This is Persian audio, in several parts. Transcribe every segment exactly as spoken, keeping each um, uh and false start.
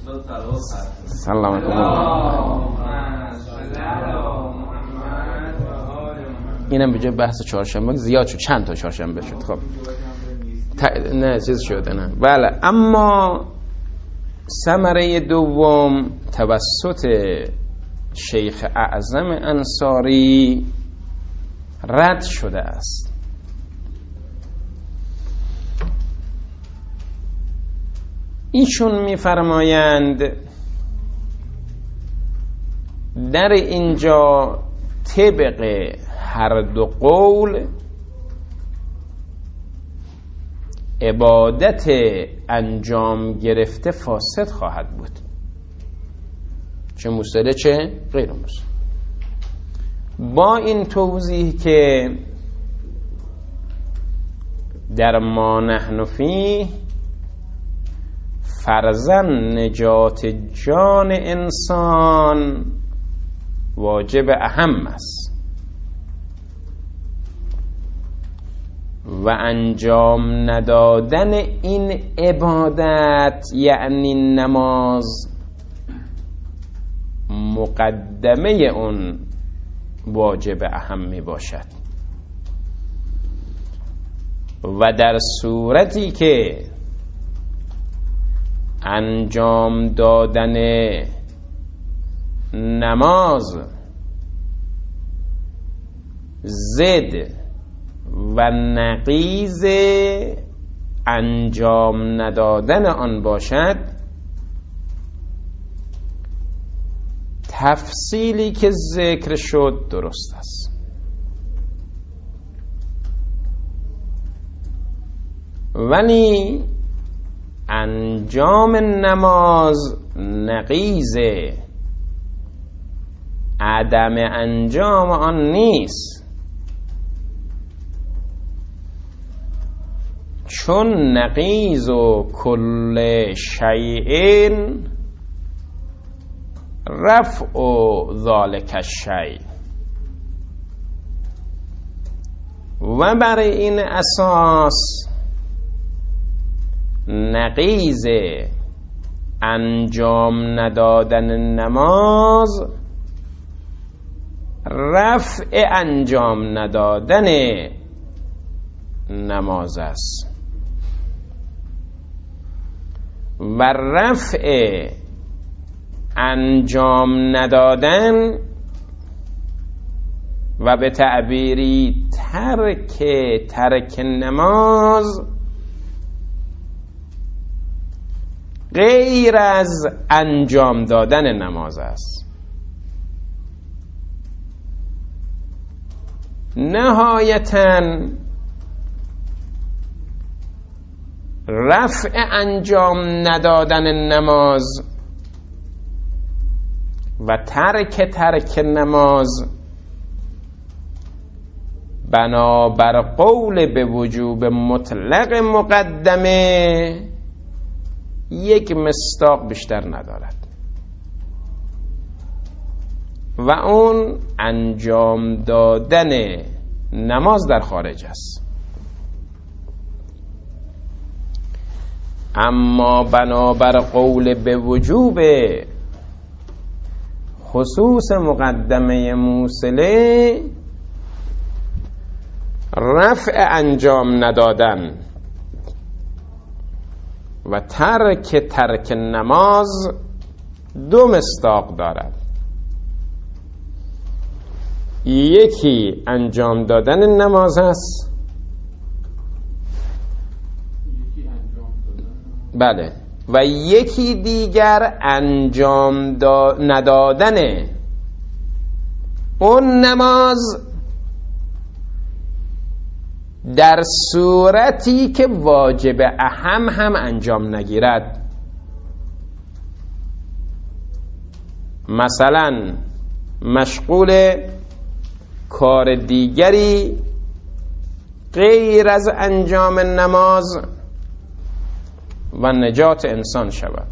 سلامت الله. اینم به جای بحث چهارشنبه زیاد شد، چند تا چهارشنبه شد. خب ت... نه چیز شده نه. بله، اما ثمره دوم توسط شیخ اعظم انصاری رد شده است. ایشون می‌فرمایند در اینجا طبق هر دو قول عبادت انجام گرفته فاسد خواهد بود، چه مسئله چه غیر مسئله. با این توضیح که در ما نحن فیه فرضاً نجات جان انسان واجب اهم است و انجام ندادن این عبادت یعنی نماز مقدمه اون واجب اهم می باشد و در صورتی که انجام دادن نماز ضد و نقیض انجام ندادن آن باشد، تفصیلی که ذکر شد درست است. ولی انجام نماز نقیض عدم انجام آن نیست، چون نقیض و کل شیء رفع و ذالک الشیء. و برای این اساس نقیض انجام ندادن نماز رفع انجام ندادن نماز است و رفع انجام ندادن و به تعبیری ترک ترک نماز غیر از انجام دادن نماز است. نهایتاً رفع انجام ندادن نماز و ترک ترک نماز بنابر قول به وجوب مطلق مقدمه یک مصداق بیشتر ندارد و اون انجام دادن نماز در خارج است. اما بنابر قول به وجوب خصوص مقدمه موصله رفع انجام ندادن و ترک ترک نماز دو مصداق دارد. یکی انجام دادن نماز است، بله، و یکی دیگر انجام دا ندادن اون نماز در صورتی که واجب اهم هم انجام نگیرد. مثلا مشغول کار دیگری غیر از انجام نماز و نجات انسان شود.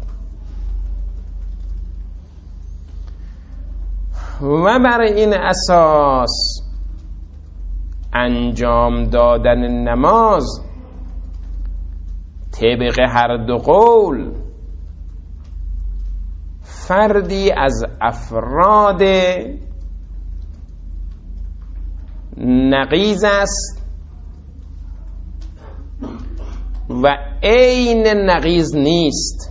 و برای این اساس انجام دادن نماز طبق هر دو قول فردی از افراد نقیض است و عین نقیض نیست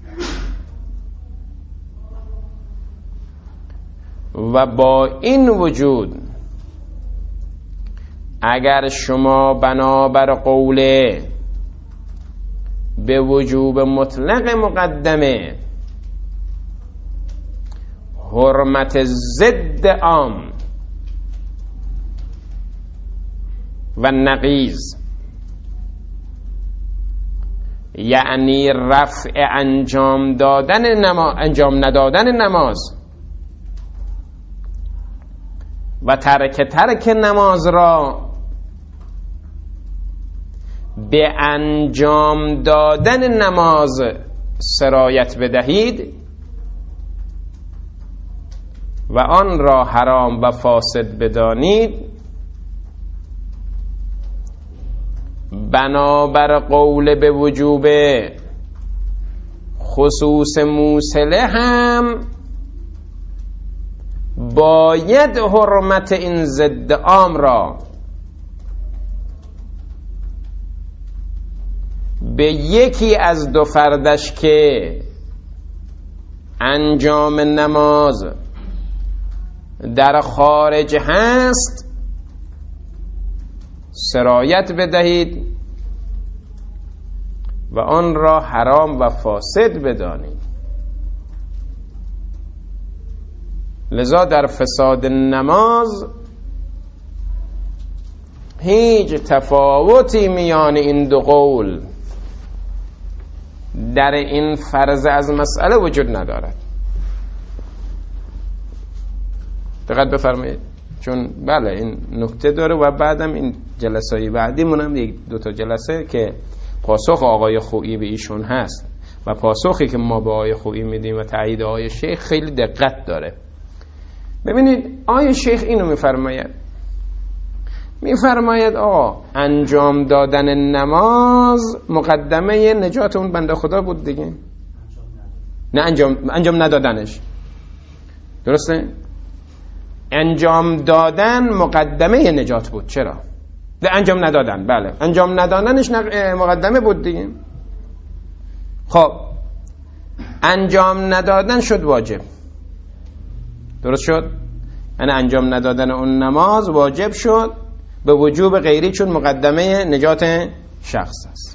و با این وجود اگر شما بنابر قوله به وجوب مطلق مقدمه حرمت ضد عام و نقیض، یعنی رفع انجام دادن نماز، انجام ندادن نماز و ترک ترک نماز را به انجام دادن نماز سرایت بدهید و آن را حرام و فاسد بدانید، بنابر قول به وجوب خصوص موصله هم باید حرمت این ضد عام را به یکی از دو فردش که انجام نماز در خارج هست سرایت بدهید و آن را حرام و فاسد بدانید. لذا در فساد نماز هیچ تفاوتی میان این دو قول در این فرض از مسئله وجود ندارد. دقت بفرمایید، چون بله این نکته داره و بعدم این جلسه‌ای بعدی مونم یک دو تا جلسه که پاسخ آقای خویی به ایشون هست و پاسخی که ما به آقای خویی میدیم و تایید آقای شیخ خیلی دقت داره. ببینید آقای شیخ اینو میفرماید، میفرماید آقا انجام دادن نماز مقدمه نجات اون بنده خدا بود دیگه، نه انجام انجام ندادنش. درسته؟ انجام دادن مقدمه نجات بود. چرا؟ ده انجام ندادن، بله انجام ندادنش مقدمه بود دیگه. خب انجام ندادن شد واجب، درست شد؟ یعنی انجام ندادن اون نماز واجب شد به وجوب غیری، چون مقدمه نجات شخص است.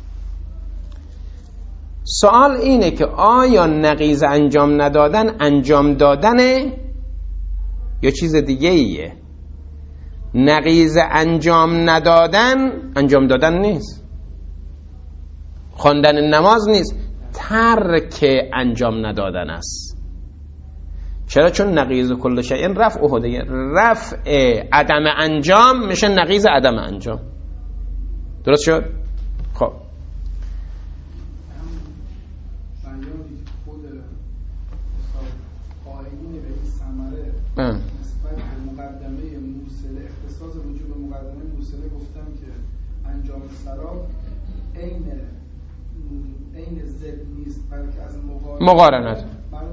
سوال اینه که آیا نقیض انجام ندادن انجام دادنه یا چیز دیگه ایه؟ نقیض انجام ندادن انجام دادن نیست، خواندن نماز نیست، ترک انجام ندادن است. چرا؟ چون نقیض کل شیء رفعه دیگه، رفع عدم انجام میشه نقیض عدم انجام. درست شد؟ خب اه. مقارنت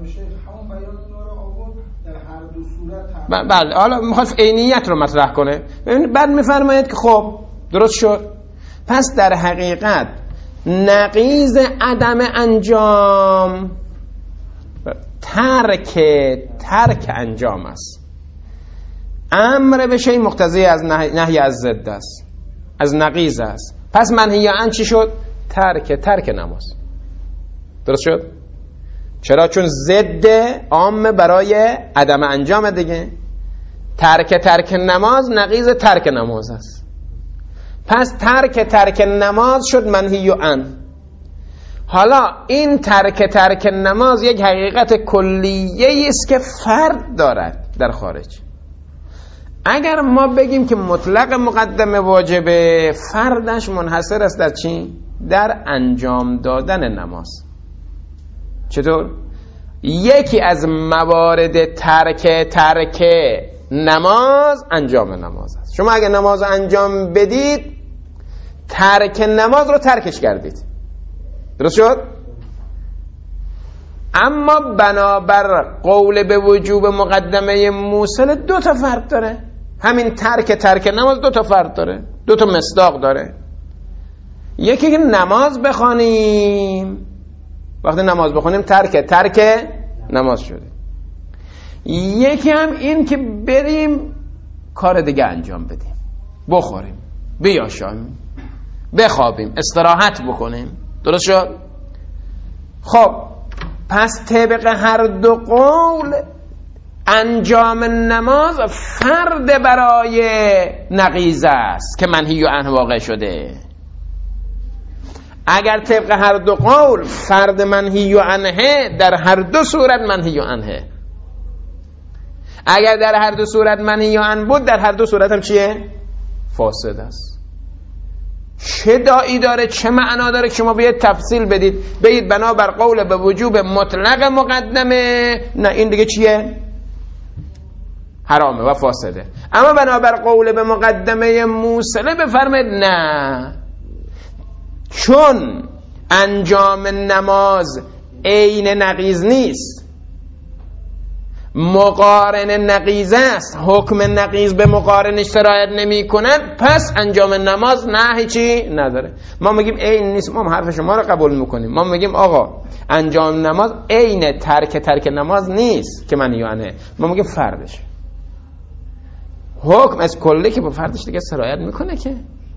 بله، حالا میخواست عینیت رو مطرح کنه. بعد میفرماید که خب درست شد، پس در حقیقت نقیض عدم انجام ترک ترک انجام است. امر به شیء مقتضی از نهی از ضد است، از نقیض است. پس منهی عن چی شد؟ ترک ترک نماز. درست شد؟ چرا؟ چون ضد عام برای عدم انجام دیگه. ترک ترک نماز نقیض ترک نماز است. پس ترک ترک نماز شد منهی عن. حالا این ترک ترک نماز یک حقیقت کلیه است که فرد دارد در خارج. اگر ما بگیم که مطلق مقدمه واجبه، فردش منحصر است در چی؟ در انجام دادن نماز. چطور؟ یکی از موارد ترک ترک نماز انجام نماز است. شما اگه نماز انجام بدید ترک نماز رو ترکش کردید. درست شد؟ اما بنابر قول به وجوب مقدمه موصل دو تا فرق داره. همین ترک ترک نماز دو تا فرق داره، دو تا مصداق داره. یکی که نماز بخوانیم، وقتی نماز بخونیم ترک ترک نماز شده. یکی هم این که بریم کار دیگه انجام بدیم، بخوریم، بیاشامیم، بخوابیم، استراحت بکنیم. درست شد؟ خب پس طبق هر دو قول انجام نماز فرد برای نقیض است که منهی عنه واقع شده. اگر طبق هر دو قول فرد منهی عنه، در هر دو صورت منهی عنه. اگر در هر دو صورت منهی عنه بود، در هر دو صورت هم چیه؟ فاسد است. چه داعی داره، چه معنا داره که شما بیاید تفصیل بدید، بگید بنابر قول به وجوب مطلق مقدمه، نه این دیگه چیه؟ حرامه و فاسده. اما بنابر قول به مقدمه موصله بفرمید نه، چون انجام نماز عین نقیض نیست، مقارن نقیض است، حکم نقیض به مقارنش سرایت نمی کند، پس انجام نماز نه هیچی نداره. ما میگیم عین نیست، ما حرف شما رو قبول میکنیم. ما میگیم آقا انجام نماز عین ترک ترک نماز نیست که منهی عنه، ما میگیم فردش. حکم از کلی که با فردش دیگه سرایت میکنه که.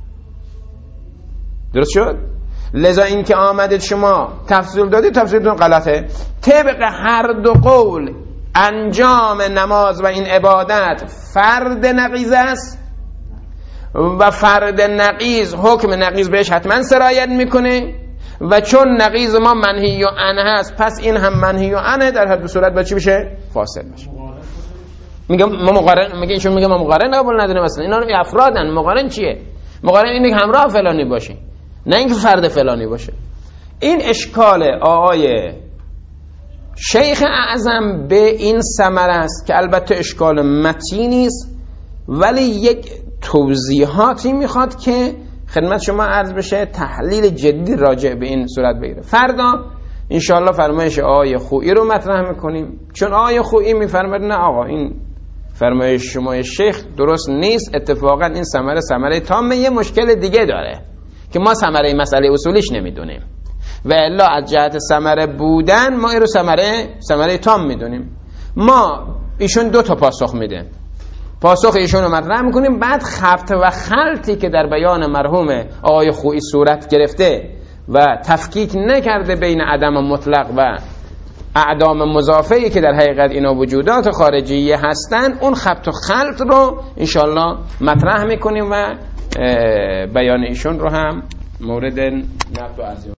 درست شد؟ لذا این که آمدید شما تفصیل دادید، تفصیلتون غلطه. طبق هر دو قول انجام نماز و این عبادت فرد نقیض است و فرد نقیض حکم نقیض بهش حتما سرایت میکنه و چون نقیض ما منهی عنه است، پس این هم منهی عنه، در هر دو صورت با چی بشه؟ فاسد بشه. میگم ما مقارن، میگه ایشون میگه ما مقارن قبول نداریم. مثلا اینا رو افرادن. مقارن چیه؟ مقارن اینه که همراه فلانی باشه، نه اینکه فرد فلانی باشه. این اشکال آقای شیخ اعظم به این ثمره است که البته اشکال متینی است، ولی یک توضیحاتی میخواد که خدمت شما عرض بشه، تحلیل جدی راجع به این صورت بگیره. فردا انشاءالله فرمایش آقای خویی رو مطرح میکنیم، چون آقای خویی میفرماید نه آقا این فرمایش شما شیخ درست نیست، اتفاقا این ثمره ثمره تامه. یه مشکل دیگه داره که ما ثمره مسئله اصولیش نمیدونیم و الا از جهت ثمره بودن ما این رو ثمره ثمره تام میدونیم. ما ایشون دو تا پاسخ میده، پاسخ ایشون رو مطرح میکنیم، بعد خبط و خلطی که در بیان مرحوم آقای خویی صورت گرفته و تفکیک نکرده بین عدم مطلق و اعدام مضافه‌ای که در حقیقت اینا وجودات خارجیه هستن، اون خبط و خلط رو انشالله مطرح میکنیم و بیان ایشون رو هم مورد نقد و ارزیابی